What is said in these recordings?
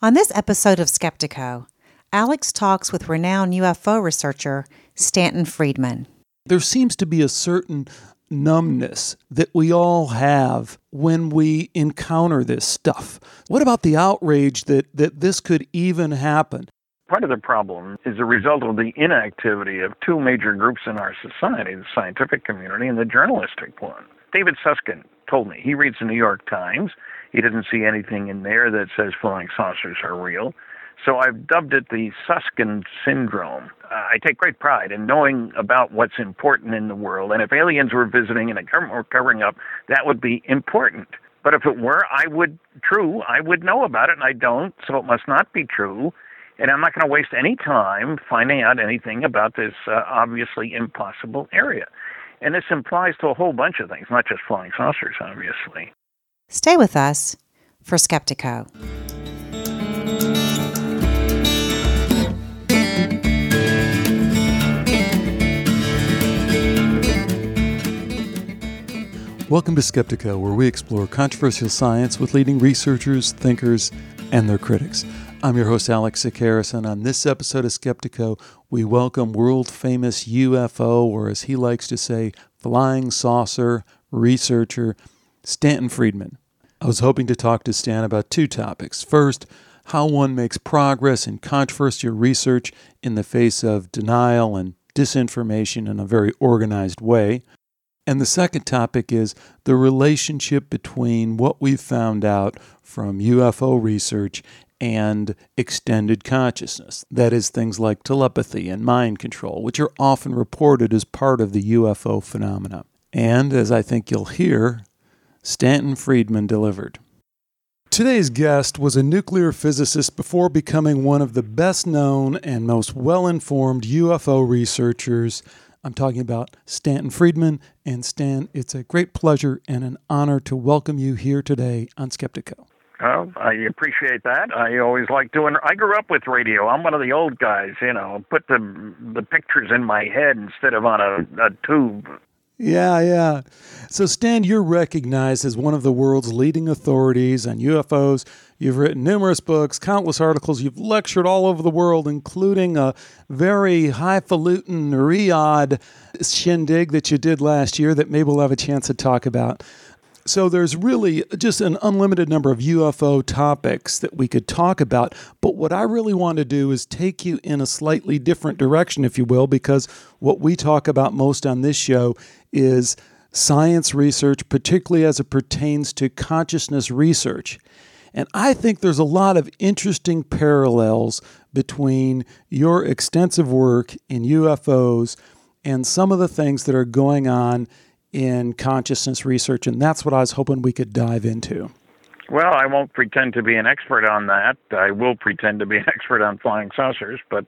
On this episode of Skeptico, Alex talks with renowned UFO researcher Stanton Friedman. There seems to be a certain numbness that we all have when we encounter this stuff. What about the outrage that this could even happen? Part of the problem is a result of the inactivity of two major groups in our society, the scientific community and the journalistic one. David Susskind told me he reads the New York Times. He didn't see anything in there that says flying saucers are real. So I've dubbed it the Susskind syndrome. I take great pride in knowing about what's important in the world. And if aliens were visiting and the government were covering up, that would be important. But if it were, I would know about it, and I don't, so it must not be true. And I'm not going to waste any time finding out anything about this obviously impossible area. And this applies to a whole bunch of things, not just flying saucers, obviously. Stay with us for Skeptico. Welcome to Skeptico, where we explore controversial science with leading researchers, thinkers, and their critics. I'm your host, Alex Sakaris, and on this episode of Skeptico, we welcome world-famous UFO, or as he likes to say, flying saucer researcher Stanton Friedman. I was hoping to talk to Stan about two topics. First, how one makes progress in controversial research in the face of denial and disinformation in a very organized way. And the second topic is the relationship between what we've found out from UFO research and extended consciousness. That is, things like telepathy and mind control, which are often reported as part of the UFO phenomena. And, as I think you'll hear, Stanton Friedman delivered. Today's guest was a nuclear physicist before becoming one of the best-known and most well-informed UFO researchers. I'm talking about Stanton Friedman. And Stan, it's a great pleasure and an honor to welcome you here today on Skeptico. Oh, I appreciate that. I always like doing. I grew up with radio. I'm one of the old guys, put the pictures in my head instead of on a tube. Yeah. So, Stan, you're recognized as one of the world's leading authorities on UFOs. You've written numerous books, countless articles. You've lectured all over the world, including a very highfalutin Riyadh shindig that you did last year that maybe we'll have a chance to talk about. So there's really just an unlimited number of UFO topics that we could talk about. But what I really want to do is take you in a slightly different direction, if you will, because what we talk about most on this show is science research, particularly as it pertains to consciousness research. And I think there's a lot of interesting parallels between your extensive work in UFOs and some of the things that are going on in consciousness research, and that's what I was hoping we could dive into. Well, I won't pretend to be an expert on that. I will pretend to be an expert on flying saucers, but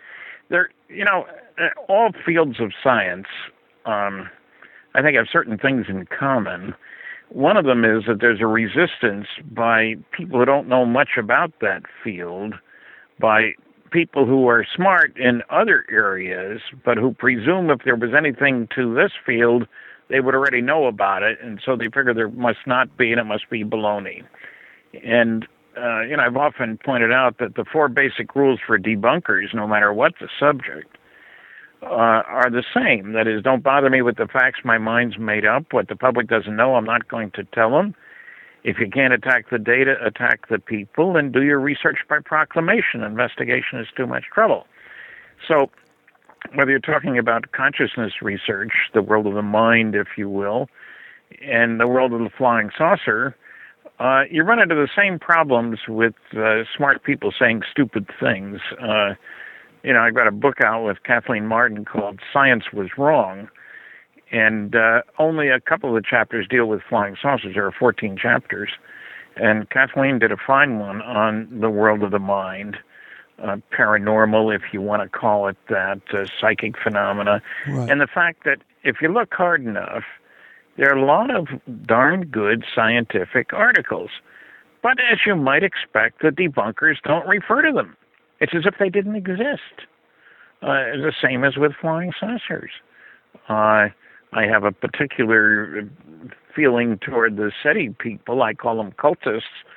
all fields of science, I think, have certain things in common. One of them is that there's a resistance by people who don't know much about that field, by people who are smart in other areas, but who presume if there was anything to this field, they would already know about it, and so they figure there must not be, and it must be baloney. And, I've often pointed out that the four basic rules for debunkers, no matter what the subject, are the same. That is, don't bother me with the facts my mind's made up. What the public doesn't know, I'm not going to tell them. If you can't attack the data, attack the people, and do your research by proclamation. Investigation is too much trouble. So, whether you're talking about consciousness research, the world of the mind, if you will, and the world of the flying saucer, you run into the same problems with smart people saying stupid things. I've got a book out with Kathleen Martin called Science Was Wrong, and only a couple of the chapters deal with flying saucers. There are 14 chapters, and Kathleen did a fine one on the world of the mind. Paranormal, if you want to call it that, psychic phenomena. Right. And the fact that if you look hard enough, there are a lot of darn good scientific articles. But as you might expect, the debunkers don't refer to them. It's as if they didn't exist. The same as with flying saucers. I have a particular feeling toward the SETI people. I call them cultists.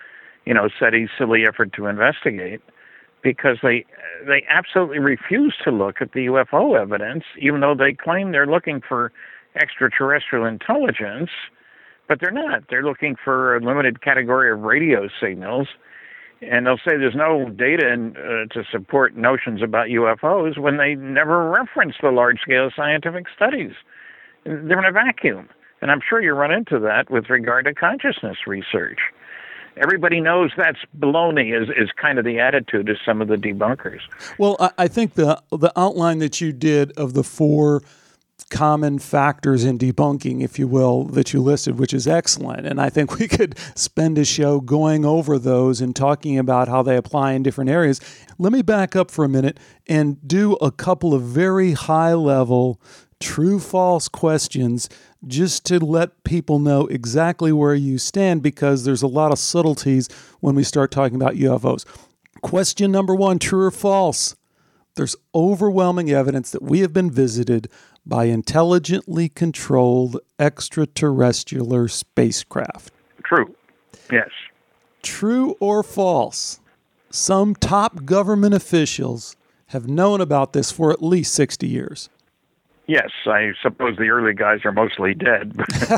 SETI's silly effort to investigate, because they absolutely refuse to look at the UFO evidence, even though they claim they're looking for extraterrestrial intelligence, but they're not. They're looking for a limited category of radio signals, and they'll say there's no data to support notions about UFOs when they never reference the large-scale scientific studies. They're in a vacuum, and I'm sure you run into that with regard to consciousness research. Everybody knows that's baloney is kind of the attitude of some of the debunkers. Well, I think the outline that you did of the 4 common factors in debunking, if you will, that you listed, which is excellent. And I think we could spend a show going over those and talking about how they apply in different areas. Let me back up for a minute and do a couple of very high-level true-false questions just to let people know exactly where you stand, because there's a lot of subtleties when we start talking about UFOs. Question number 1, true or false? There's overwhelming evidence that we have been visited by intelligently controlled extraterrestrial spacecraft. True. Yes. True or false? Some top government officials have known about this for at least 60 years. Yes, I suppose the early guys are mostly dead.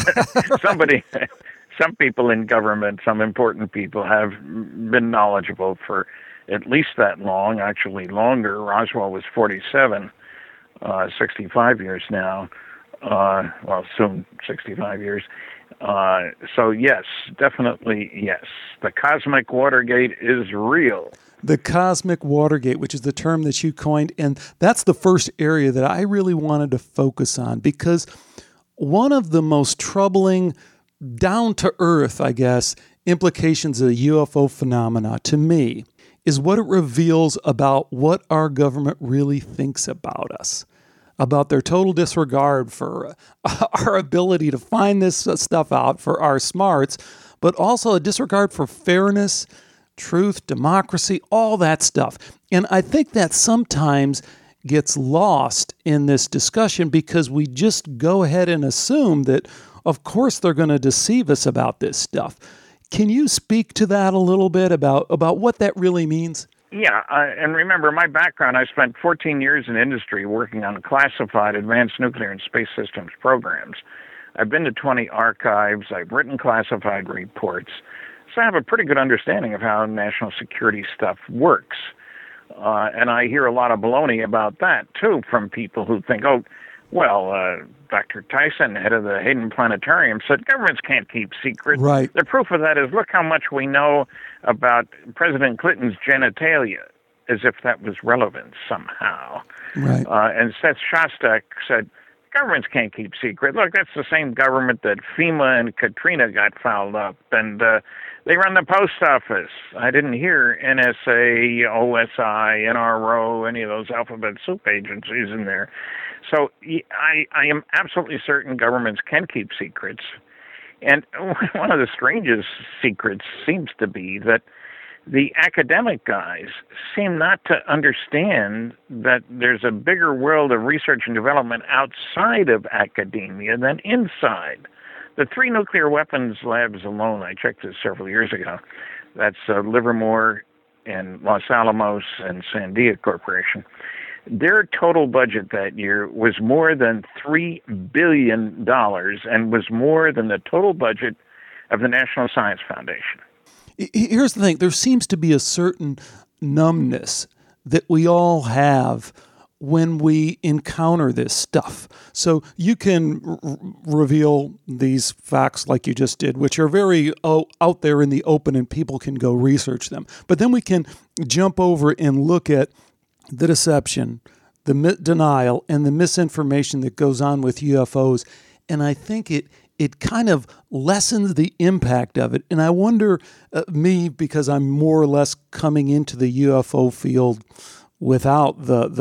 But some people in government, some important people, have been knowledgeable for at least that long, actually longer. Roswell was 47, 65 years now. Soon 65 years. So yes, definitely yes. The cosmic Watergate is real. The cosmic Watergate, which is the term that you coined, and that's the first area that I really wanted to focus on, because one of the most troubling, down-to-earth, I guess, implications of the UFO phenomena to me is what it reveals about what our government really thinks about us, about their total disregard for our ability to find this stuff out, for our smarts, but also a disregard for fairness, truth, democracy, all that stuff. And I think that sometimes gets lost in this discussion because we just go ahead and assume that, of course, they're going to deceive us about this stuff. Can you speak to that a little bit about what that really means? Yeah, and remember, my background, I spent 14 years in industry working on classified advanced nuclear and space systems programs. I've been to 20 archives. I've written classified reports. So I have a pretty good understanding of how national security stuff works. And I hear a lot of baloney about that, too, from people who think, Dr. Tyson, head of the Hayden Planetarium, said governments can't keep secrets. Right. The proof of that is, look how much we know about President Clinton's genitalia, as if that was relevant somehow. Right. And Seth Shostak said, governments can't keep secret. Look, that's the same government that FEMA and Katrina got fouled up, and they run the post office. I didn't hear NSA, OSI, NRO, any of those alphabet soup agencies in there. So I am absolutely certain governments can keep secrets. And one of the strangest secrets seems to be that the academic guys seem not to understand that there's a bigger world of research and development outside of academia than inside. The 3 nuclear weapons labs alone, I checked this several years ago, that's Livermore and Los Alamos and Sandia Corporation, their total budget that year was more than $3 billion and was more than the total budget of the National Science Foundation. Here's the thing. There seems to be a certain numbness that we all have when we encounter this stuff. So you can reveal these facts like you just did, which are very out there in the open and people can go research them. But then we can jump over and look at the deception, the denial, and the misinformation that goes on with UFOs. And I think it kind of lessens the impact of it. And I wonder, because I'm more or less coming into the UFO field without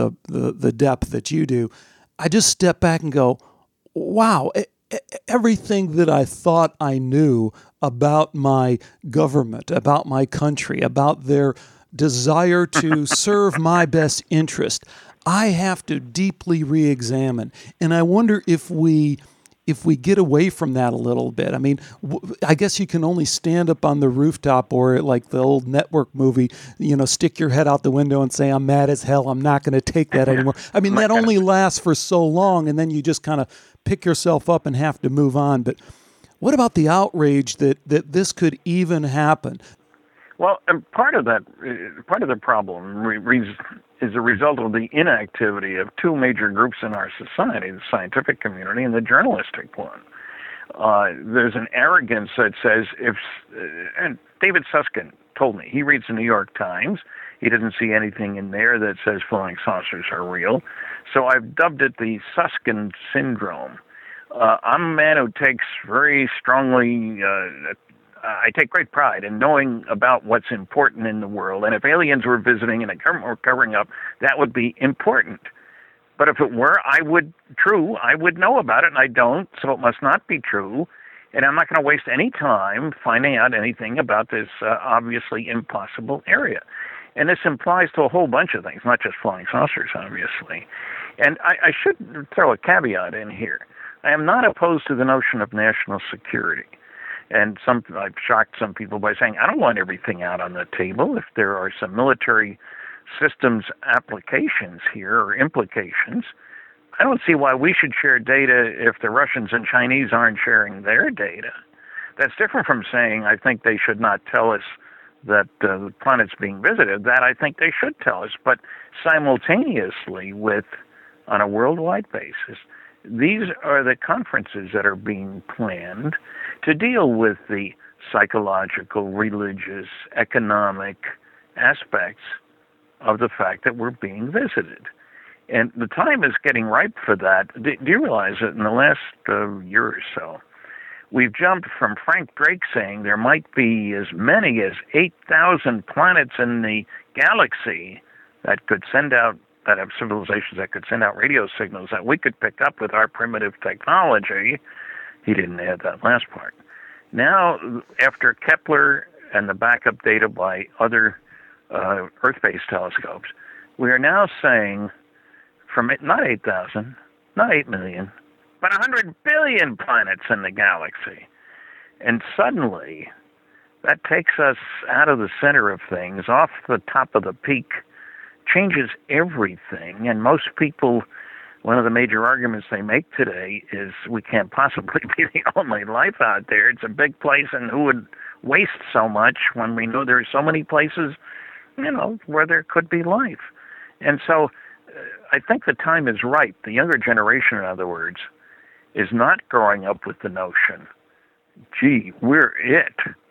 the depth that you do, I just step back and go, wow, everything that I thought I knew about my government, about my country, about their desire to serve my best interest, I have to deeply re-examine. And I wonder if we if we get away from that a little bit? I mean, I guess you can only stand up on the rooftop or like the old Network movie, stick your head out the window and say, I'm mad as hell, I'm not going to take that anymore. I mean, that only lasts for so long, and then you just kind of pick yourself up and have to move on. But what about the outrage that this could even happen? Well, part of the problem is a result of the inactivity of two major groups in our society, the scientific community and the journalistic one. There's an arrogance that says and David Susskind told me, he reads the New York Times, he doesn't see anything in there that says flying saucers are real. So I've dubbed it the Susskind syndrome. I'm a man who takes very strongly, I take great pride in knowing about what's important in the world. And if aliens were visiting and the government were covering up, that would be important. But if it were, I would know about it, and I don't, so it must not be true. And I'm not going to waste any time finding out anything about this obviously impossible area. And this implies to a whole bunch of things, not just flying saucers, obviously. And I should throw a caveat in here. I am not opposed to the notion of national security. And I've shocked some people by saying, I don't want everything out on the table. If there are some military systems applications here or implications, I don't see why we should share data if the Russians and Chinese aren't sharing their data. That's different from saying I think they should not tell us that the planet's being visited. That I think they should tell us, but simultaneously on a worldwide basis, these are the conferences that are being planned to deal with the psychological, religious, economic aspects of the fact that we're being visited. And the time is getting ripe for that. Do you realize that in the last year or so, we've jumped from Frank Drake saying there might be as many as 8,000 planets in the galaxy that have civilizations that could send out radio signals that we could pick up with our primitive technology. He didn't add that last part. Now, after Kepler and the backup data by other Earth-based telescopes, we are now saying from not 8,000, not 8 million, but 100 billion planets in the galaxy. And suddenly, that takes us out of the center of things, off the top of the peak, changes everything. And most people, one of the major arguments they make today is we can't possibly be the only life out there. It's a big place, and who would waste so much when we know there are so many places, where there could be life. And so I think the time is right. The younger generation, in other words, is not growing up with the notion, gee, we're it.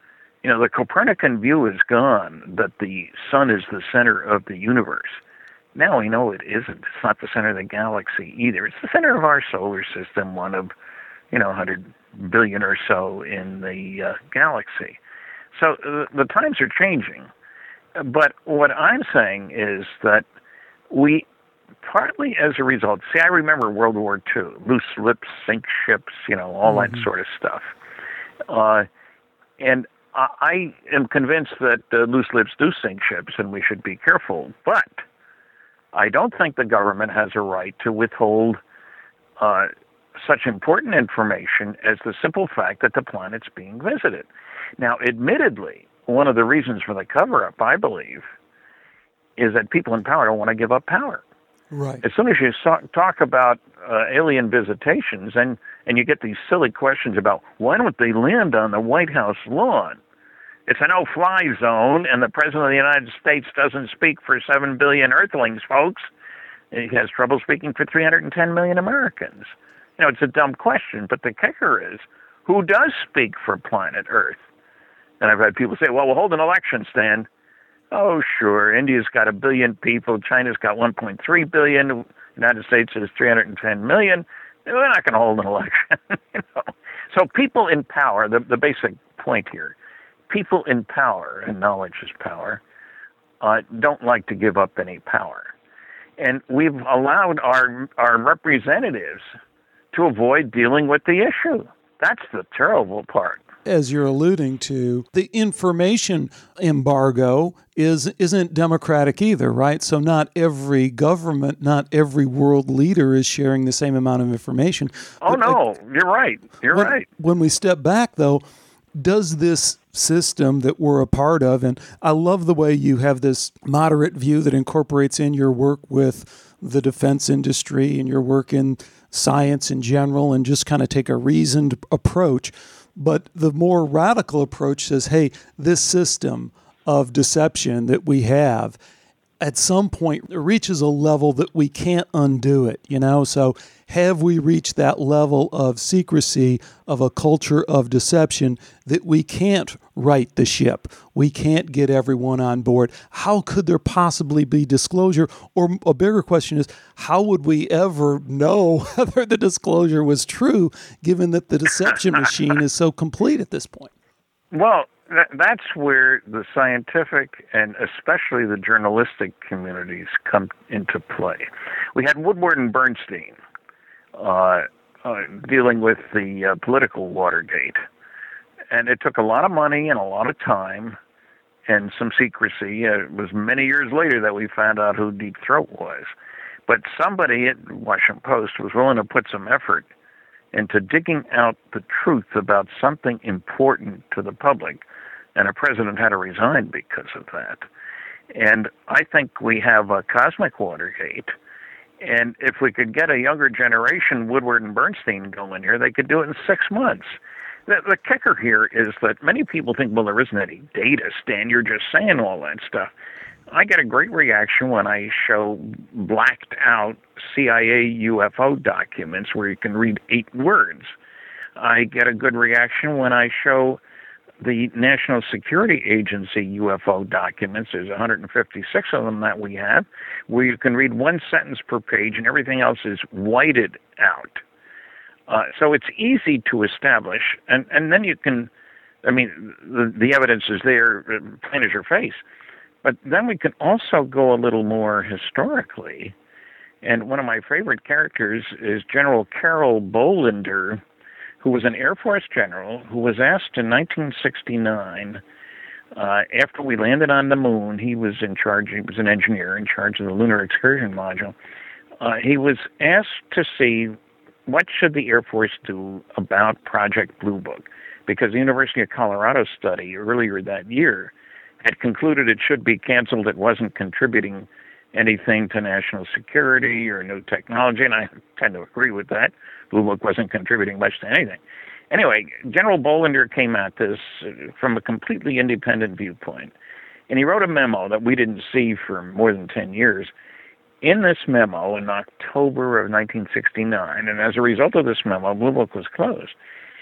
The Copernican view is gone, that the sun is the center of the universe. Now we know it isn't. It's not the center of the galaxy either. It's the center of our solar system, one of, 100 billion or so in the galaxy. So the times are changing. But what I'm saying is that we, partly as a result, I remember World War II, loose lips, sink ships, all that sort of stuff. And I am convinced that loose lips do sink ships, and we should be careful. But I don't think the government has a right to withhold such important information as the simple fact that the planet's being visited. Now, admittedly, one of the reasons for the cover-up, I believe, is that people in power don't want to give up power. Right. As soon as you talk about alien visitations, and you get these silly questions about why don't they land on the White House lawn? It's a no-fly zone, and the President of the United States doesn't speak for 7 billion Earthlings, folks. He has trouble speaking for 310 million Americans. It's a dumb question, but the kicker is, who does speak for planet Earth? And I've had people say, well, we'll hold an election, Stan. Oh, sure, India's got 1 billion people, China's got 1.3 billion, the United States is 310 million. We're not going to hold an election. So people in power, the basic point here, people in power, and knowledge is power, don't like to give up any power. And we've allowed our representatives to avoid dealing with the issue. That's the terrible part. as you're alluding to, the information embargo isn't democratic either, right? So not every government, not every world leader is sharing the same amount of information. Oh, no, you're right. You're right. When we step back, though, does this system that we're a part of, and I love the way you have this moderate view that incorporates in your work with the defense industry and your work in science in general, and just kind of take a reasoned approach. But the more radical approach says, hey, this system of deception that we have at some point reaches a level that we can't undo it, So have we reached that level of secrecy, of a culture of deception, that we can't right the ship? We can't get everyone on board. How could there possibly be disclosure? Or a bigger question is, how would we ever know whether the disclosure was true, given that the deception machine is so complete at this point? Well, that's where the scientific and especially the journalistic communities come into play. We had Woodward and Bernstein dealing with the political Watergate. And it took a lot of money and a lot of time and some secrecy. It was many years later that we found out who Deep Throat was. But somebody at Washington Post was willing to put some effort into digging out the truth about something important to the public. And a president had to resign because of that. And I think we have a cosmic Watergate. And if we could get a younger generation, Woodward and Bernstein, going here, they could do it in 6 months. The kicker here is that many people think, well, there isn't any data, Stan. You're just saying all that stuff. I get a great reaction when I show blacked out CIA UFO documents where you can read 8 words. I get a good reaction when I show the National Security Agency UFO documents. There's 156 of them that we have, where you can read 1 sentence per page and everything else is whited out. So it's easy to establish, and then you can, the evidence is there, plain as your face. But then we can also go a little more historically. And one of my favorite characters is General Carroll Bolender, who was an Air Force general who was asked in 1969, after we landed on the moon, he was in charge, he was an engineer in charge of the Lunar Excursion Module. He was asked to see what should the Air Force do about Project Blue Book, because the University of Colorado study earlier that year had concluded it should be canceled. It wasn't contributing anything to national security or new technology, and I tend to agree with that. Blue Book wasn't contributing much to anything. Anyway, General Bolender came at this from a completely independent viewpoint, and he wrote a memo that we didn't see for more than 10 years. In this memo, in October of 1969, and as a result of this memo, Blue Book was closed,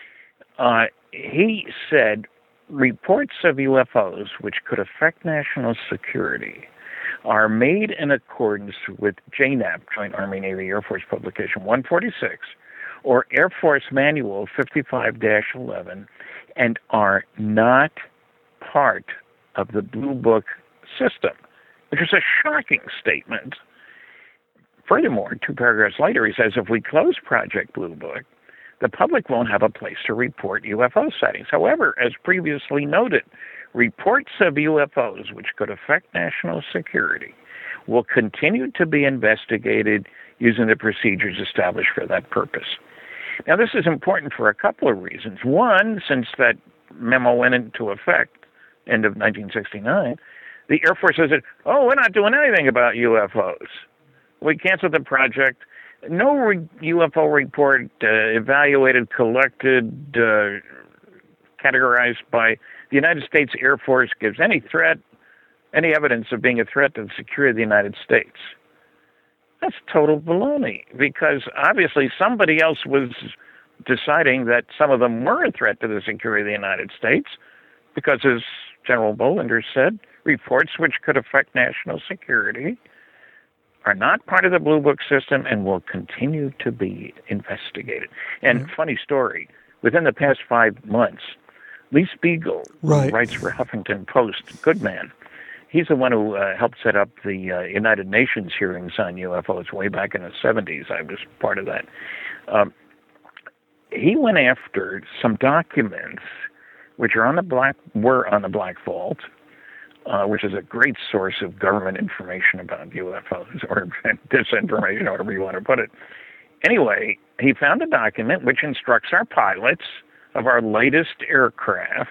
he said, reports of UFOs which could affect national security are made in accordance with JNAP, Joint Army-Navy Air Force Publication 146, or Air Force Manual 55-11, and are not part of the Blue Book system, which is a shocking statement. Furthermore, 2 paragraphs later, he says, if we close Project Blue Book, the public won't have a place to report UFO sightings. However, as previously noted, reports of UFOs which could affect national security will continue to be investigated using the procedures established for that purpose. Now, this is important for a couple of reasons. One, since that memo went into effect end of 1969, the Air Force says, we're not doing anything about UFOs. We canceled the project. No UFO report evaluated, collected, categorized by the United States Air Force gives any threat, any evidence of being a threat to the security of the United States. That's total baloney, because obviously somebody else was deciding that some of them were a threat to the security of the United States, because, as General Bolender said, reports which could affect national security are not part of the Blue Book system and will continue to be investigated. And funny story, within the past 5 months, Lee Spiegel, who writes for Huffington Post, good man, he's the one who helped set up the United Nations hearings on UFOs way back in the 70s. I was part of that. He went after some documents which were on the Black Vault, which is a great source of government information about UFOs, or disinformation, however you want to put it. Anyway, he found a document which instructs our pilots of our latest aircraft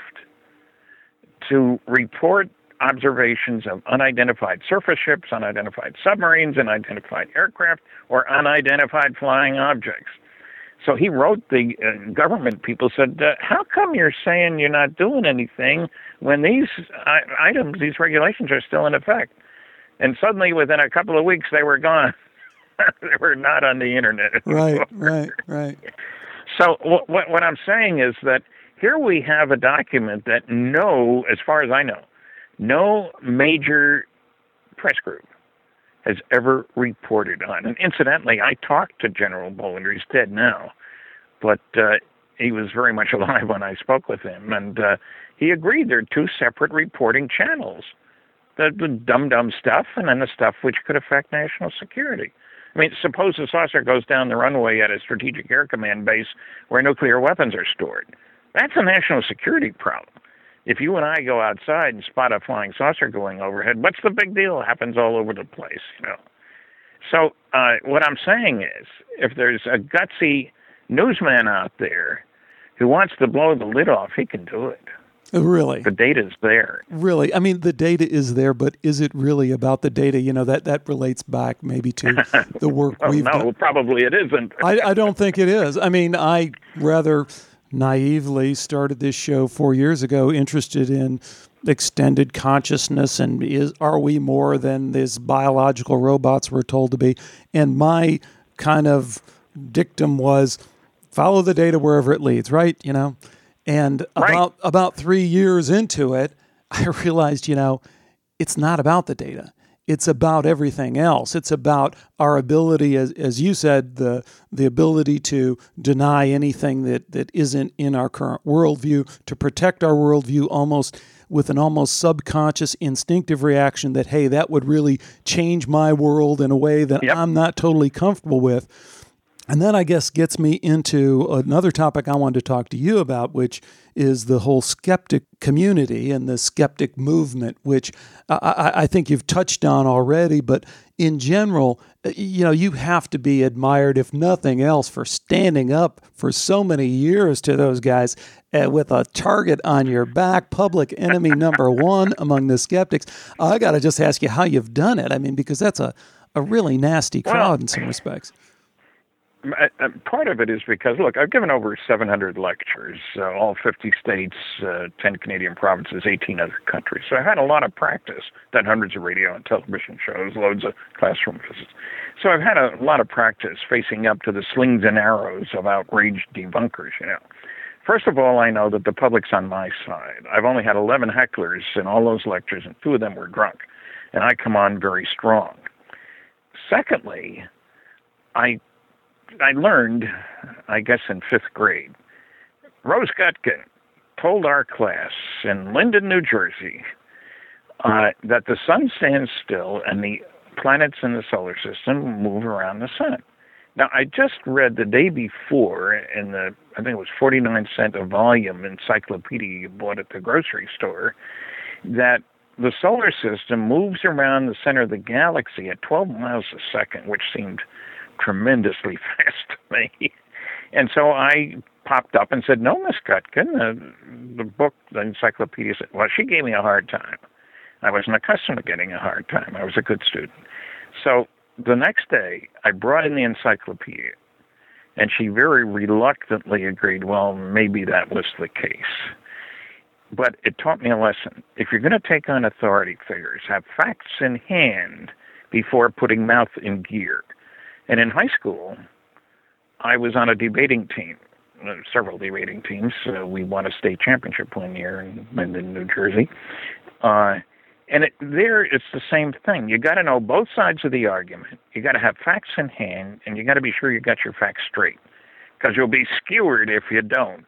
to report observations of unidentified surface ships, unidentified submarines, unidentified aircraft, or unidentified flying objects. So he wrote the government people, said, how come you're saying you're not doing anything when these items, these regulations are still in effect? And suddenly, within a couple of weeks, they were gone. They were not on the internet anymore. Right. So what I'm saying is that here we have a document that as far as I know, no major press group has ever reported on. And incidentally, I talked to General Bollinger. He's dead now, but he was very much alive when I spoke with him. And he agreed there are two separate reporting channels, the dumb stuff and then the stuff which could affect national security. I mean, suppose a saucer goes down the runway at a Strategic Air Command base where nuclear weapons are stored. That's a national security problem. If you and I go outside and spot a flying saucer going overhead, what's the big deal? It happens all over the place, So what I'm saying is, if there's a gutsy newsman out there who wants to blow the lid off, he can do it. Really? The data's there. Really? I mean, the data is there, but is it really about the data? That relates back maybe to the work we've done. No, probably it isn't. I don't think it is. I mean, I rather naively started this show 4 years ago interested in extended consciousness and are we more than these biological robots we're told to be? And my kind of dictum was follow the data wherever it leads, right? And about 3 years into it, I realized, it's not about the data. It's about everything else. It's about our ability, as you said, the ability to deny anything that isn't in our current worldview, to protect our worldview with an almost subconscious instinctive reaction that, hey, that would really change my world in a way that I'm not totally comfortable with. And that, I guess, gets me into another topic I wanted to talk to you about, which is the whole skeptic community and the skeptic movement, which I think you've touched on already. But in general, you have to be admired, if nothing else, for standing up for so many years to those guys with a target on your back, public enemy number one among the skeptics. I got to just ask you how you've done it. I mean, because that's a really nasty crowd in some respects. Part of it is because, look, I've given over 700 lectures, all 50 states, 10 Canadian provinces, 18 other countries. So I've had a lot of practice, done hundreds of radio and television shows, loads of classroom visits. So I've had a lot of practice facing up to the slings and arrows of outraged debunkers, First of all, I know that the public's on my side. I've only had 11 hecklers in all those lectures, and 2 of them were drunk. And I come on very strong. Secondly, I learned, I guess in 5th grade, Rose Gutkin told our class in Linden, New Jersey, that the sun stands still and the planets in the solar system move around the sun. Now, I just read the day before in I think it was 49-cent a volume encyclopedia you bought at the grocery store, that the solar system moves around the center of the galaxy at 12 miles a second, which seemed tremendously fast to me. And so I popped up and said, no, Miss Gutkin, the book, the encyclopedia said, well, she gave me a hard time. I wasn't accustomed to getting a hard time. I was a good student. So the next day, I brought in the encyclopedia, and she very reluctantly agreed, well, maybe that was the case. But it taught me a lesson. If you're going to take on authority figures, have facts in hand before putting mouth in gear. And in high school, I was on a debating team, several debating teams. We won a state championship one year in New Jersey. And it's the same thing. You got to know both sides of the argument. You got to have facts in hand, and you got to be sure you got your facts straight, because you'll be skewered if you don't.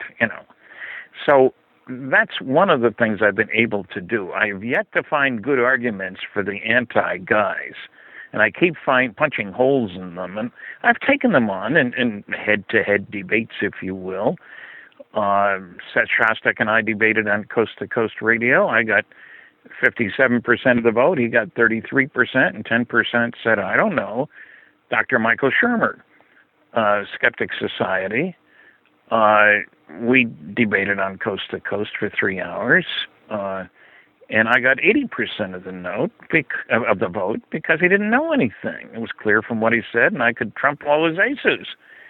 So that's one of the things I've been able to do. I've yet to find good arguments for the anti-guys. And I keep punching holes in them. And I've taken them on in head-to-head debates, if you will. Seth Shostak and I debated on Coast to Coast Radio. I got 57% of the vote. He got 33%, and 10% said, I don't know. Dr. Michael Shermer, Skeptic Society. We debated on Coast to Coast for 3 hours. And I got 80% of the vote because he didn't know anything. It was clear from what he said, and I could trump all his aces.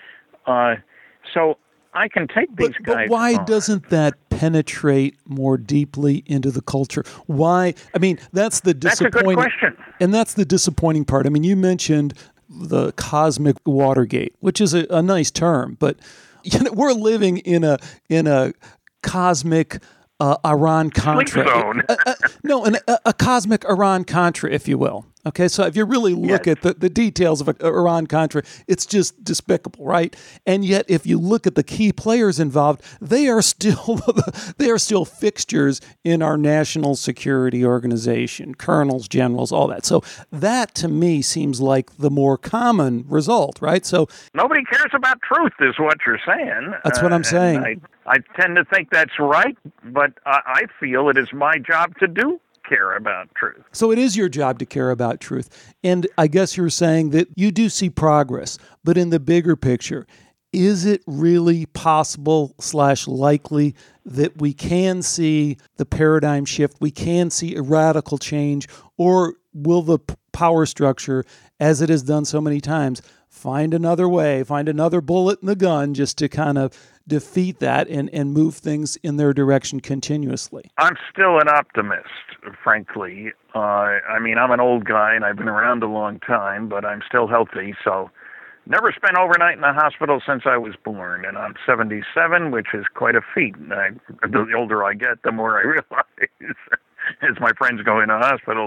So I can take these guys. But why doesn't that penetrate more deeply into the culture? Why? I mean, that's the disappointing. That's a good question. And that's the disappointing part. I mean, you mentioned the cosmic Watergate, which is a nice term, but we're living in a cosmic Iran-Contra. A cosmic Iran-Contra, if you will. Okay, so if you really look at the details of Iran-Contra, it's just despicable, right? And yet, if you look at the key players involved, they are still fixtures in our national security organization, colonels, generals, all that. So that, to me, seems like the more common result, right? So nobody cares about truth, is what you're saying. That's what I'm saying. I tend to think that's right, but I feel it is my job to care about truth. So it is your job to care about truth. And I guess you're saying that you do see progress, but in the bigger picture, is it really possible / likely that we can see the paradigm shift, we can see a radical change, or will the power structure, as it has done so many times, find another way, find another bullet in the gun just to kind of defeat that and move things in their direction continuously? I'm still an optimist, frankly. I mean, I'm an old guy and I've been around a long time, but I'm still healthy. So never spent overnight in a hospital since I was born. And I'm 77, which is quite a feat. The older I get, the more I realize as my friends go into hospitals.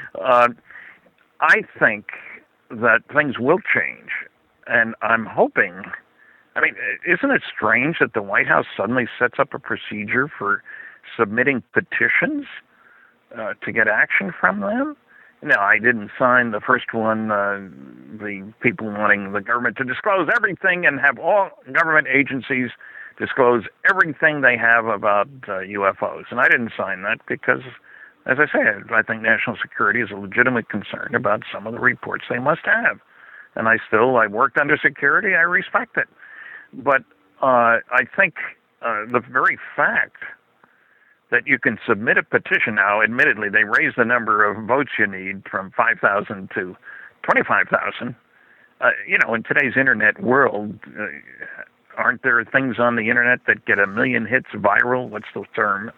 I think that things will change. And I'm hoping... I mean, isn't it strange that the White House suddenly sets up a procedure for submitting petitions to get action from them? No, I didn't sign the first one, the people wanting the government to disclose everything and have all government agencies disclose everything they have about UFOs. And I didn't sign that because, as I said, I think national security is a legitimate concern about some of the reports they must have. And I worked under security, I respect it. But I think the very fact that you can submit a petition now, admittedly, they raised the number of votes you need from 5,000 to 25,000. In today's internet world, aren't there things on the internet that get 1 million hits viral? What's the term?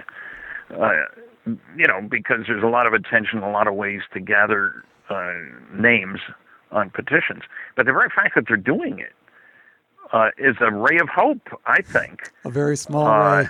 Because there's a lot of attention, a lot of ways to gather names on petitions. But the very fact that they're doing it is a ray of hope, I think. A very small ray.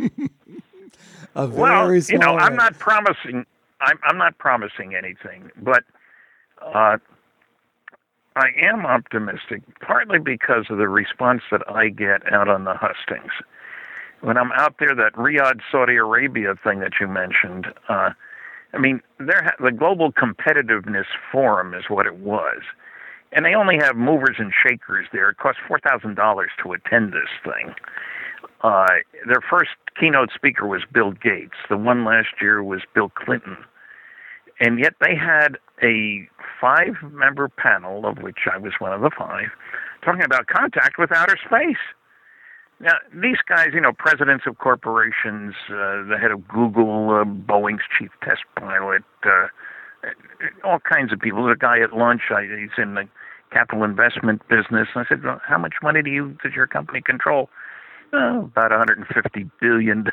Small I'm ray. not promising. I'm not promising anything, but I am optimistic, partly because of the response that I get out on the hustings. When I'm out there, that Riyadh, Saudi Arabia thing that you mentioned, the Global Competitiveness Forum is what it was. And they only have movers and shakers there. It costs $4,000 to attend this thing. Their first keynote speaker was Bill Gates. The one last year was Bill Clinton. And yet they had a 5-member panel, of which I was one of the 5, talking about contact with outer space. Now, these guys, presidents of corporations, the head of Google, Boeing's chief test pilot, all kinds of people. The guy at lunch, he's in the capital investment business. And I said, well, how much money does your company control? About $150 billion.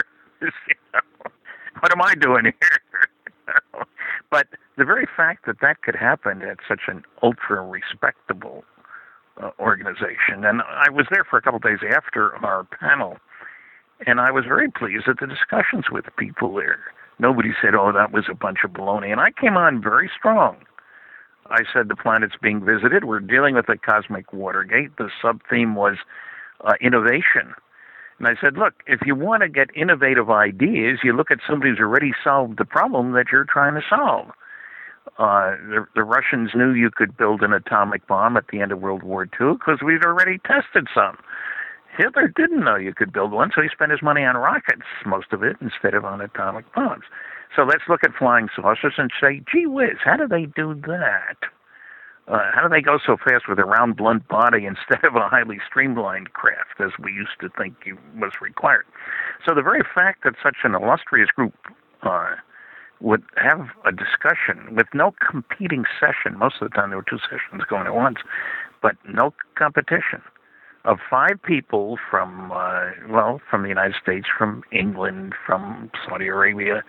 What am I doing here? But the very fact that could happen at such an ultra-respectable organization, and I was there for a couple of days after our panel, and I was very pleased at the discussions with people there. Nobody said, oh, that was a bunch of baloney. And I came on very strong. I said the planet's being visited. We're dealing with the cosmic Watergate. The sub-theme was innovation. And I said, look, if you want to get innovative ideas, you look at somebody who's already solved the problem that you're trying to solve. The Russians knew you could build an atomic bomb at the end of World War II because we'd already tested some. Hitler didn't know you could build one, so he spent his money on rockets, most of it, instead of on atomic bombs. So let's look at flying saucers and say, gee whiz, how do they do that? How do they go so fast with a round, blunt body instead of a highly streamlined craft, as we used to think was required? So the very fact that such an illustrious group would have a discussion with no competing session, most of the time there were two sessions going at once, but no competition, of 5 people from the United States, from England, from Saudi Arabia,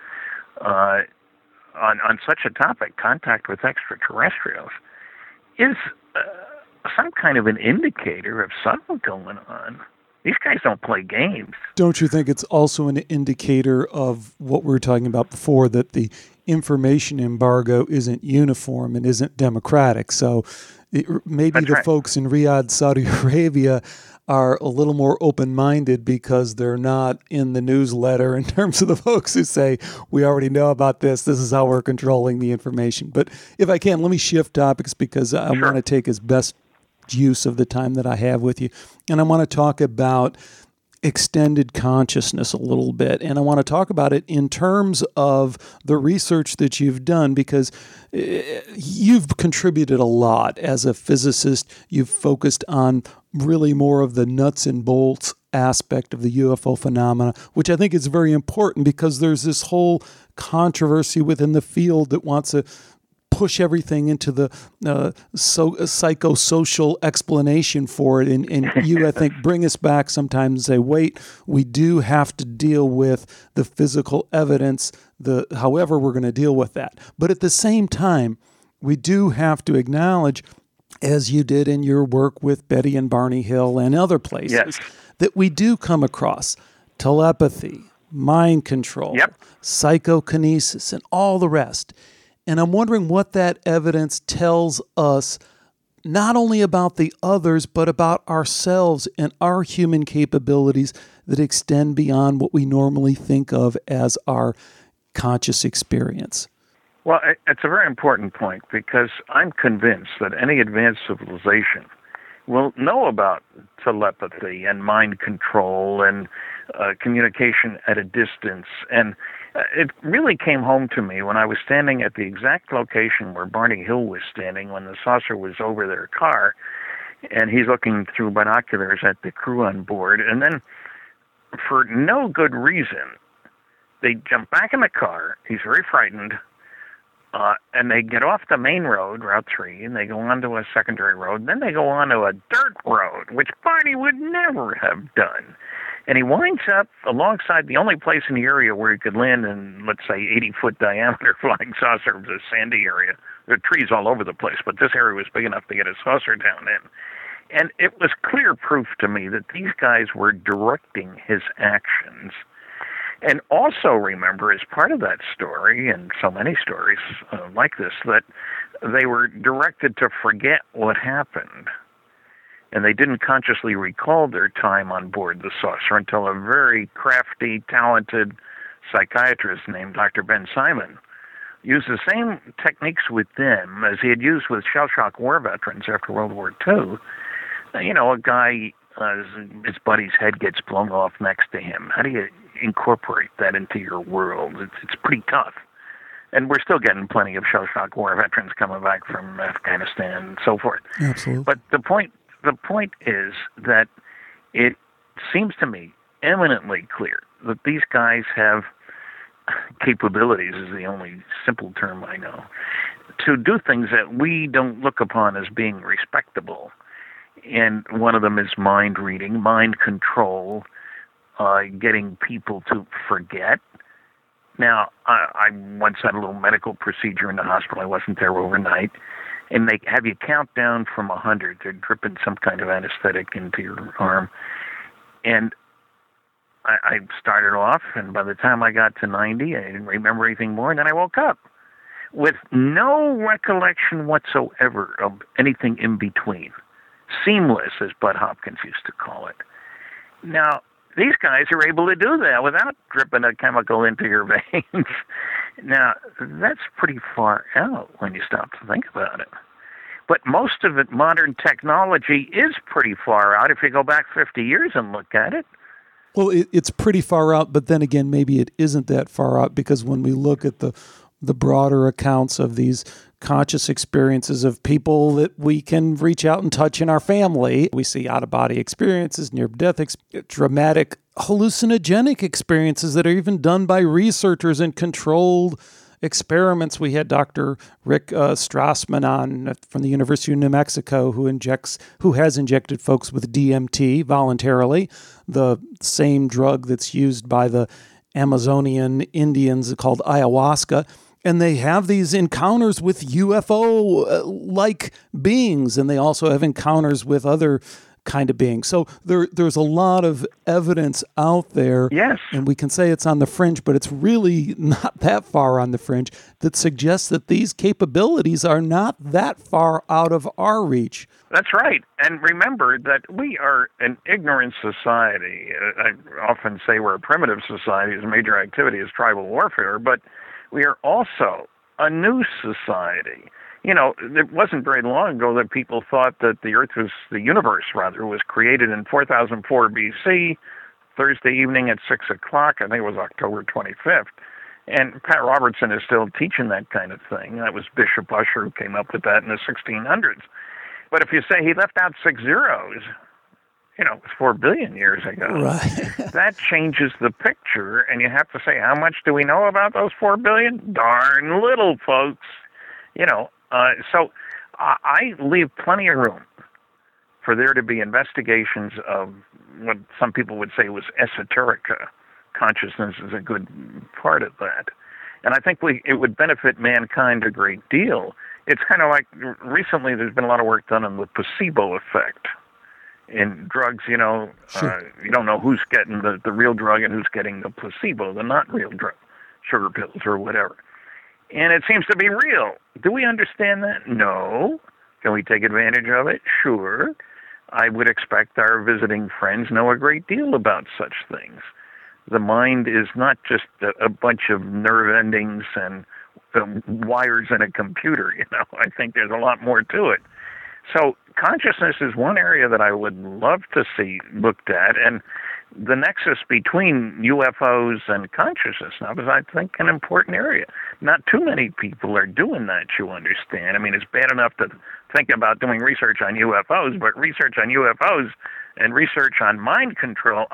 on such a topic, contact with extraterrestrials, is some kind of an indicator of something going on. These guys don't play games. Don't you think it's also an indicator of what we were talking about before, that the information embargo isn't uniform and isn't democratic? So maybe That's the right. folks in Riyadh, Saudi Arabia, are a little more open-minded because they're not in the newsletter in terms of the folks who say, we already know about this is how we're controlling the information. But if I can, let me shift topics because I want to take as best use of the time that I have with you. And I want to talk about extended consciousness a little bit. And I want to talk about it in terms of the research that you've done, because you've contributed a lot as a physicist. You've focused on really more of the nuts and bolts aspect of the UFO phenomena, which I think is very important because there's this whole controversy within the field that wants to push everything into the psychosocial explanation for it. And you, I think, bring us back sometimes and say, wait, we do have to deal with the physical evidence, however we're going to deal with that. But at the same time, we do have to acknowledge, as you did in your work with Betty and Barney Hill and other places, that we do come across telepathy, mind control, psychokinesis, and all the rest. And I'm wondering what that evidence tells us, not only about the others, but about ourselves and our human capabilities that extend beyond what we normally think of as our conscious experience. Well, it's a very important point, because I'm convinced that any advanced civilization will know about telepathy and mind control and communication at a distance. And it really came home to me when I was standing at the exact location where Barney Hill was standing when the saucer was over their car, and he's looking through binoculars at the crew on board. And then, for no good reason, they jump back in the car. He's very frightened. And they get off the main road, Route 3, and they go onto a secondary road. Then they go onto a dirt road, which Barney would never have done. And he winds up alongside the only place in the area where he could land in, let's say, 80-foot diameter flying saucer. It was a sandy area. There are trees all over the place, but this area was big enough to get a saucer down in. And it was clear proof to me that these guys were directing his actions. And also remember, as part of that story, and so many stories like this, that they were directed to forget what happened. And they didn't consciously recall their time on board the saucer until a very crafty, talented psychiatrist named Dr. Ben Simon used the same techniques with them as he had used with shell-shock war veterans after World War II. You know, a guy, his buddy's head gets blown off next to him. How do you incorporate that into your world? It's pretty tough. And we're still getting plenty of shell-shock war veterans coming back from Afghanistan and so forth. Absolutely. But the point is that it seems to me eminently clear that these guys have capabilities, is the only simple term I know, to do things that we don't look upon as being respectable. And one of them is mind reading, mind control, getting people to forget. Now, I once had a little medical procedure in the hospital. I wasn't there overnight. And they have you count down from 100. They're dripping some kind of anesthetic into your arm. And I started off, and by the time I got to 90, I didn't remember anything more, and then I woke up with no recollection whatsoever of anything in between. Seamless, as Bud Hopkins used to call it. Now, these guys are able to do that without dripping a chemical into your veins. Now, that's pretty far out when you stop to think about it. But most of it, modern technology, is pretty far out if you go back 50 years and look at it. Well, it's pretty far out, but then again, maybe it isn't that far out, because when we look at the broader accounts of these conscious experiences of people that we can reach out and touch in our family, we see out-of-body experiences, near-death, dramatic hallucinogenic experiences that are even done by researchers in controlled experiments. We had Dr. Rick Strassman on from the University of New Mexico, who has injected folks with DMT voluntarily, the same drug that's used by the Amazonian Indians called ayahuasca. And they have these encounters with UFO-like beings, and they also have encounters with other kind of beings. So there's a lot of evidence out there. Yes. And we can say it's on the fringe, but it's really not that far on the fringe, that suggests that these capabilities are not that far out of our reach. That's right. And remember that we are an ignorant society. I often say we're a primitive society. Its major activity is tribal warfare, but we are also a new society. You know, it wasn't very long ago that people thought that the universe was created in 4004 BC, Thursday evening at 6 o'clock. I think it was October 25th. And Pat Robertson is still teaching that kind of thing. That was Bishop Ussher who came up with that in the 1600s. But if you say he left out 6 zeros, it was 4 billion years ago. Right. That changes the picture, and you have to say, how much do we know about those 4 billion? Darn little, folks. So I leave plenty of room for there to be investigations of what some people would say was esoterica. Consciousness is a good part of that. And I think it would benefit mankind a great deal. It's kind of like recently there's been a lot of work done on the placebo effect. In drugs, Sure. You don't know who's getting the real drug and who's getting the placebo, the not real drug, sugar pills or whatever. And it seems to be real. Do we understand that? No. Can we take advantage of it? Sure. I would expect our visiting friends know a great deal about such things. The mind is not just a bunch of nerve endings and wires in a computer. I think there's a lot more to it. So consciousness is one area that I would love to see looked at, and the nexus between UFOs and consciousness now is, I think, an important area. Not too many people are doing that, you understand. I mean, it's bad enough to think about doing research on UFOs, but research on UFOs and research on mind control,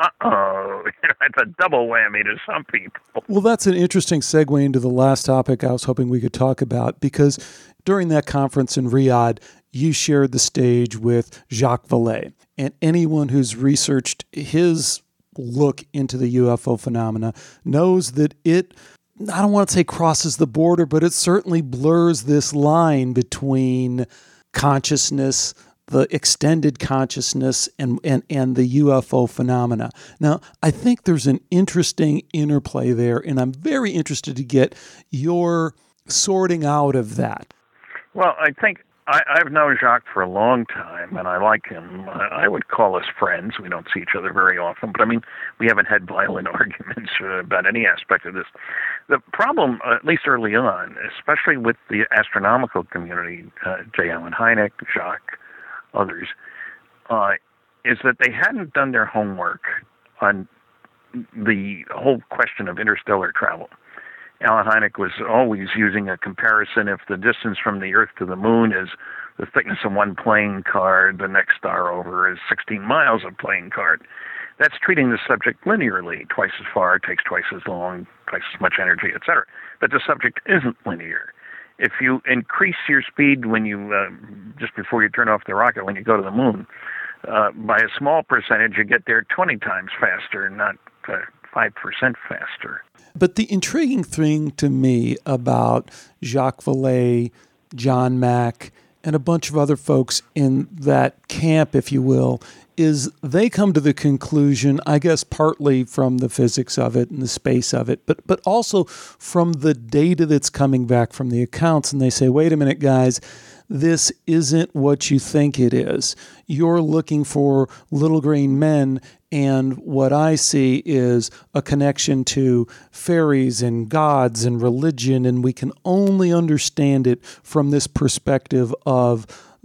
it's a double whammy to some people. Well, that's an interesting segue into the last topic I was hoping we could talk about, because during that conference in Riyadh, you shared the stage with Jacques Vallée. And anyone who's researched his look into the UFO phenomena knows that it, I don't want to say crosses the border, but it certainly blurs this line between consciousness, the extended consciousness, and the UFO phenomena. Now, I think there's an interesting interplay there, and I'm very interested to get your sorting out of that. Well, I think I've known Jacques for a long time, and I like him. I would call us friends. We don't see each other very often, but I mean, we haven't had violent arguments about any aspect of this. The problem, at least early on, especially with the astronomical community, J. Allen Hynek, Jacques, others, is that they hadn't done their homework on the whole question of interstellar travel. Allen Hynek was always using a comparison. If the distance from the Earth to the Moon is the thickness of one playing card, the next star over is 16 miles of playing card. That's treating the subject linearly. Twice as far, takes twice as long, twice as much energy, etc. But the subject isn't linear. If you increase your speed when you just before you turn off the rocket when you go to the Moon, by a small percentage, you get there 20 times faster, not 5% faster. But the intriguing thing to me about Jacques Vallée, John Mack, and a bunch of other folks in that camp, if you will, is they come to the conclusion, I guess partly from the physics of it and the space of it, but also from the data that's coming back from the accounts. And they say, wait a minute, guys, this isn't what you think it is. You're looking for little green men, And what I see is a connection to fairies and gods and religion, and we can only understand it from this perspective of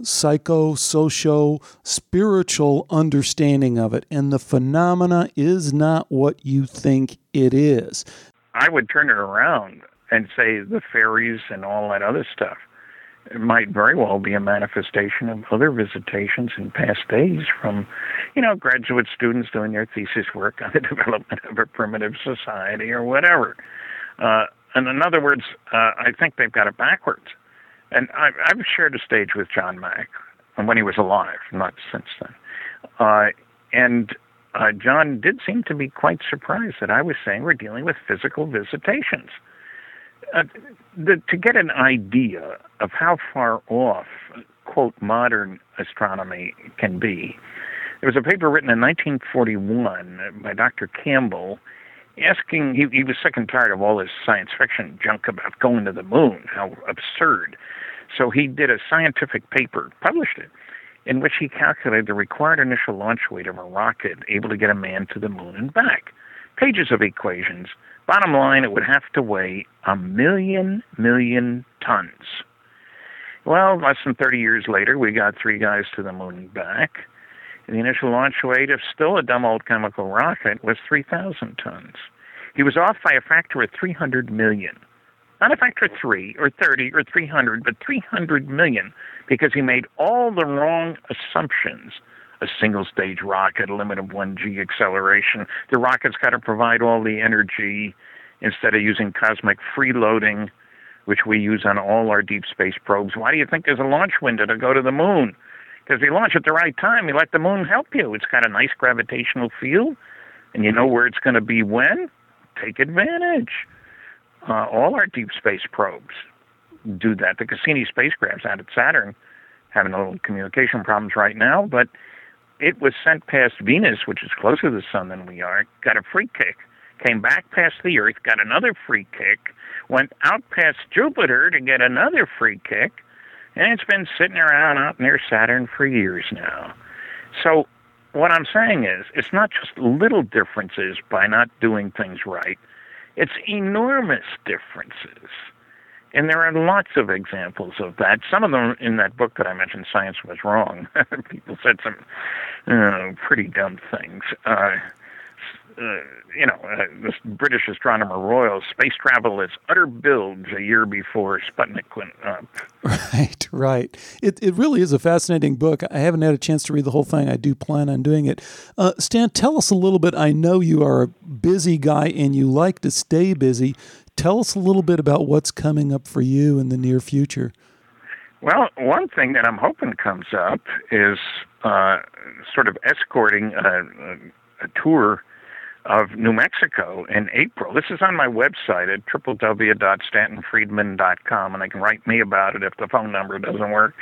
psycho-socio-spiritual understanding of it. And the phenomena is not what you think it is. I would turn it around and say the fairies and all that other stuff, it might very well be a manifestation of other visitations in past days from, graduate students doing their thesis work on the development of a primitive society or whatever. And in other words, I think they've got it backwards. And I've shared a stage with John Mack when he was alive, not since then. And John did seem to be quite surprised that I was saying we're dealing with physical visitations. To get an idea of how far off, quote, modern astronomy can be, there was a paper written in 1941 by Dr. Campbell asking, he was sick and tired of all this science fiction junk about going to the moon, how absurd. So he did a scientific paper, published it, in which he calculated the required initial launch weight of a rocket able to get a man to the moon and back. Pages of equations. Bottom line, it would have to weigh 1 million tons. Well, less than 30 years later, we got 3 guys to the moon and back. The initial launch weight of still a dumb old chemical rocket was 3,000 tons. He was off by a factor of 300 million. Not a factor of 3 or 30 or 300, but 300 million, because he made all the wrong assumptions. A single-stage rocket, a limit of 1g acceleration. The rocket's got to provide all the energy instead of using cosmic freeloading, which we use on all our deep space probes. Why do you think there's a launch window to go to the moon? Because you launch at the right time, you let the moon help you. It's got a nice gravitational field, and you know where it's going to be when. Take advantage. All our deep space probes do that. The Cassini spacecraft's out at Saturn, having a little communication problems right now, but it was sent past Venus, which is closer to the sun than we are, got a free kick, came back past the Earth, got another free kick, went out past Jupiter to get another free kick, and it's been sitting around out near Saturn for years now. So what I'm saying is, it's not just little differences by not doing things right. It's enormous differences. And there are lots of examples of that. Some of them in that book that I mentioned, Science Was Wrong. People said some pretty dumb things. This British astronomer royal, space travel is utter bilge a year before Sputnik went up. Right. It really is a fascinating book. I haven't had a chance to read the whole thing. I do plan on doing it. Stan, tell us a little bit. I know you are a busy guy and you like to stay busy. Tell us a little bit about what's coming up for you in the near future. Well, one thing that I'm hoping comes up is sort of escorting a tour of New Mexico in April. This is on my website at www.stantonfriedman.com, and they can write me about it if the phone number doesn't work.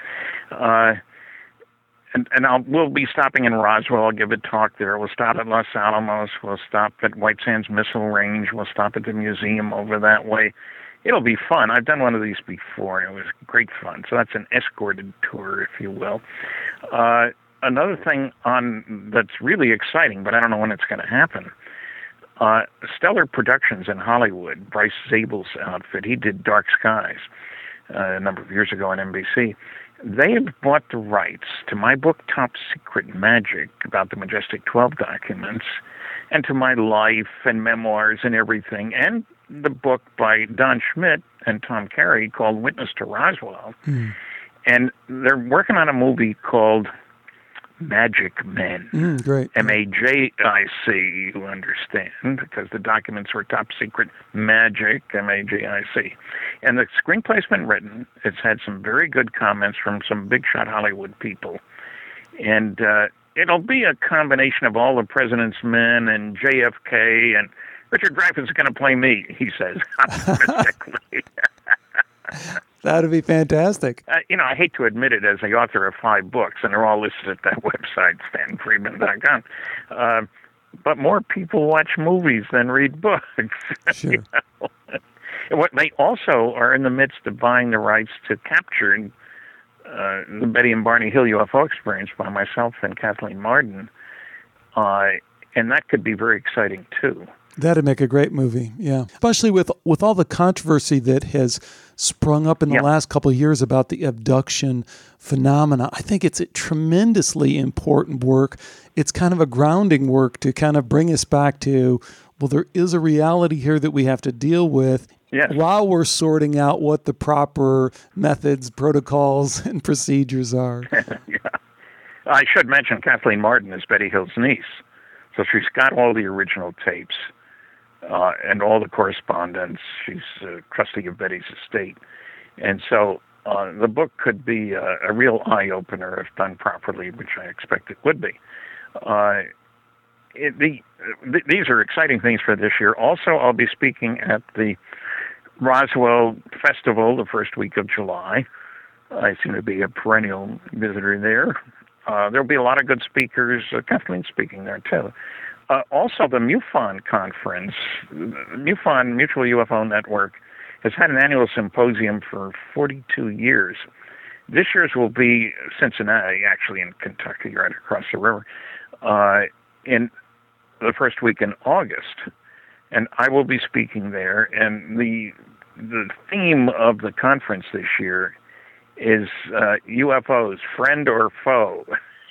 We'll be stopping in Roswell. I'll give a talk there. We'll stop at Los Alamos. We'll stop at White Sands Missile Range. We'll stop at the museum over that way. It'll be fun. I've done one of these before, and it was great fun. So that's an escorted tour, if you will. Another thing that's really exciting, but I don't know when it's going to happen, Stellar Productions in Hollywood, Bryce Zabel's outfit, he did Dark Skies a number of years ago on NBC. They have bought the rights to my book, Top Secret Magic, about the Majestic 12 documents, and to my life and memoirs and everything, and the book by Don Schmidt and Tom Carey called Witness to Roswell. And they're working on a movie called Magic Men. Great. MAJIC, you understand, because the documents were top secret magic, MAJIC. And the screenplay's been written. It's had some very good comments from some big shot Hollywood people. And it'll be a combination of all the President's Men and JFK, and Richard Dreyfuss is going to play me, he says, optimistically. That'd be fantastic. I hate to admit it as the author of 5 books, and they're all listed at that website, StantonFriedman.com. But more people watch movies than read books. Sure. What they also are in the midst of buying the rights to capture the Betty and Barney Hill UFO experience by myself and Kathleen Marden And that could be very exciting, too. That'd make a great movie, yeah. Especially with all the controversy that has sprung up in the last couple of years about the abduction phenomena. I think it's a tremendously important work. It's kind of a grounding work to kind of bring us back to, well, there is a reality here that we have to deal with while we're sorting out what the proper methods, protocols, and procedures are. I should mention Kathleen Martin is Betty Hill's niece. So she's got all the original tapes and all the correspondence. She's a trustee of Betty's estate. And so the book could be a real eye-opener if done properly, which I expect it would be. These are exciting things for this year. Also, I'll be speaking at the Roswell Festival the first week of July. I seem to be a perennial visitor there. There'll be a lot of good speakers. Kathleen's speaking there, too. Also, the MUFON conference, MUFON, Mutual UFO Network, has had an annual symposium for 42 years. This year's will be Cincinnati, actually in Kentucky, right across the river, in the first week in August. And I will be speaking there. And the theme of the conference this year is UFOs, friend or foe.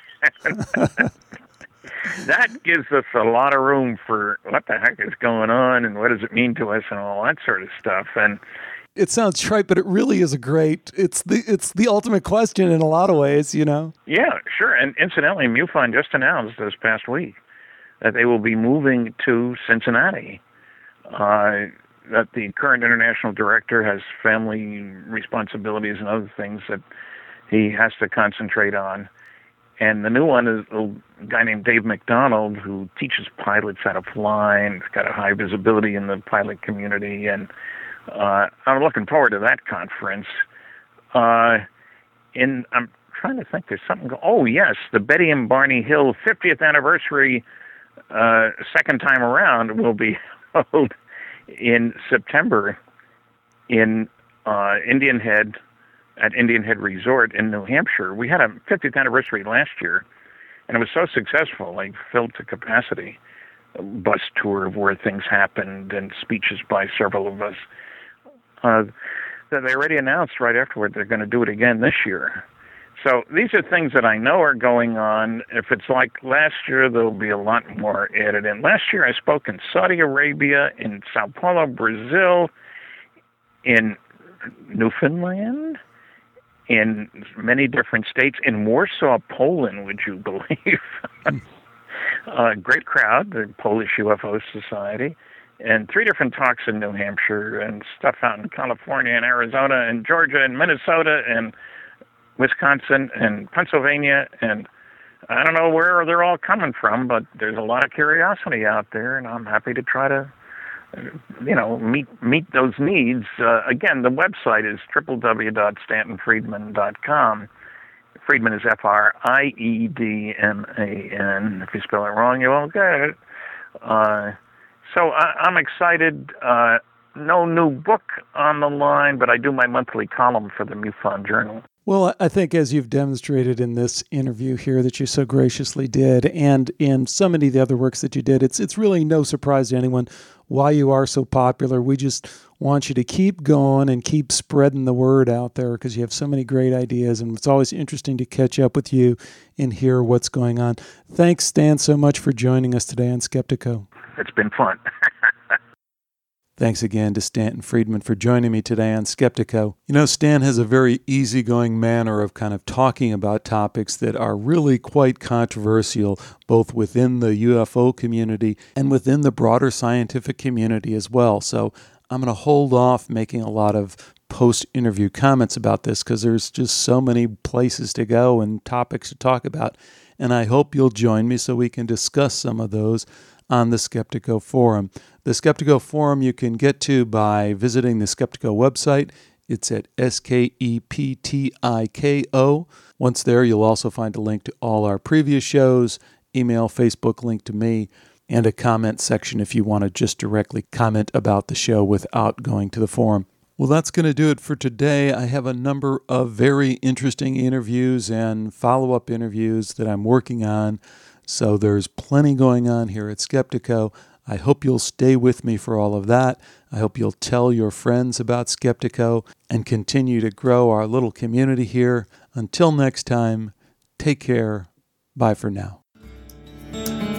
That gives us a lot of room for what the heck is going on and what does it mean to us and all that sort of stuff. And it sounds trite, but it really is it's the ultimate question in a lot of ways, you know? Yeah, sure. And incidentally, MUFON just announced this past week that they will be moving to Cincinnati. That the current international director has family responsibilities and other things that he has to concentrate on. And the new one is a guy named Dave McDonald, who teaches pilots how to fly and has got a high visibility in the pilot community. And I'm looking forward to that conference. I'm trying to think, there's something. Oh, yes, the Betty and Barney Hill 50th anniversary, second time around, will be held in September in Indian Head, at Indian Head Resort in New Hampshire. We had a 50th anniversary last year, and it was so successful, they filled to capacity. A bus tour of where things happened and speeches by several of us. That they already announced right afterward they're going to do it again this year. So these are things that I know are going on. If it's like last year, there'll be a lot more added in. Last year I spoke in Saudi Arabia, in Sao Paulo, Brazil, in Newfoundland, in many different states, in Warsaw, Poland, would you believe? Great crowd, the Polish UFO Society, and 3 different talks in New Hampshire, and stuff out in California and Arizona and Georgia and Minnesota and Wisconsin and Pennsylvania, and I don't know where they're all coming from, but there's a lot of curiosity out there, and I'm happy to try to, meet those needs. Again, the website is www.stantonfriedman.com. Friedman is F-R-I-E-D-M-A-N. If you spell it wrong, you won't get it. So I'm excited. No new book on the line, but I do my monthly column for the MUFON Journal. Well, I think as you've demonstrated in this interview here that you so graciously did, and in so many of the other works that you did, it's really no surprise to anyone why you are so popular. We just want you to keep going and keep spreading the word out there because you have so many great ideas, and it's always interesting to catch up with you and hear what's going on. Thanks, Stan, so much for joining us today on Skeptiko. It's been fun. Thanks again to Stanton Friedman for joining me today on Skeptiko. You know, Stan has a very easygoing manner of kind of talking about topics that are really quite controversial, both within the UFO community and within the broader scientific community as well. So I'm going to hold off making a lot of post-interview comments about this because there's just so many places to go and topics to talk about. And I hope you'll join me so we can discuss some of those on the Skeptiko Forum. The Skeptiko Forum you can get to by visiting the Skeptiko website. It's at skeptiko. Once there, you'll also find a link to all our previous shows, email, Facebook link to me, and a comment section if you want to just directly comment about the show without going to the forum. Well, that's going to do it for today. I have a number of very interesting interviews and follow-up interviews that I'm working on So there's plenty going on here at Skeptiko. I hope you'll stay with me for all of that. I hope you'll tell your friends about Skeptiko and continue to grow our little community here. Until next time, take care. Bye for now.